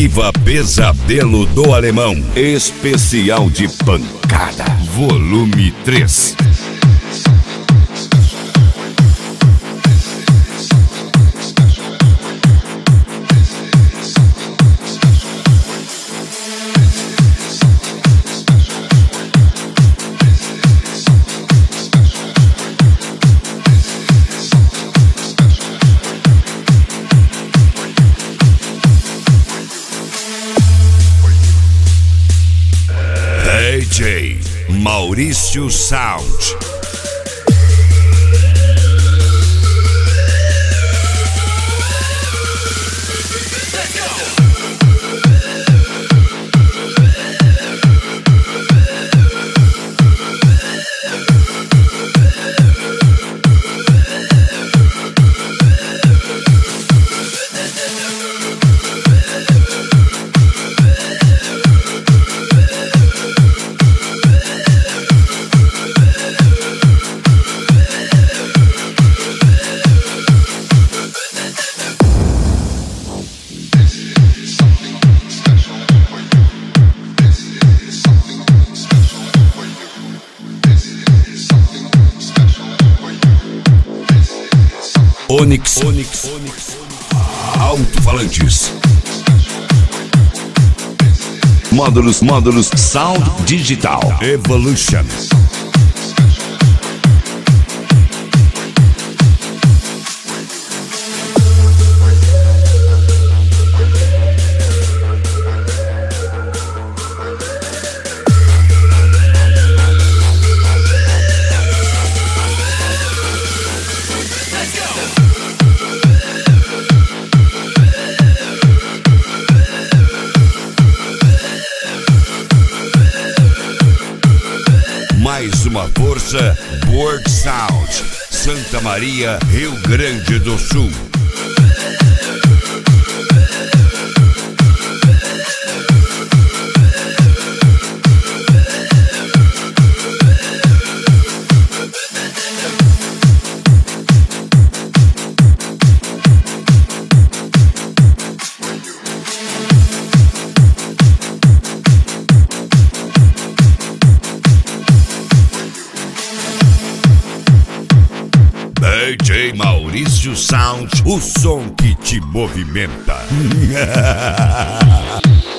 Viva Pesadelo do Alemão, especial de pancada, volume 3. DJ Maurício Sound. Onyx Alto-falantes. Módulos Sound Digital Evolution. Mais uma força, World Sound, Santa Maria, Rio Grande do Sul. DJ Maurício Sound, o som que te movimenta.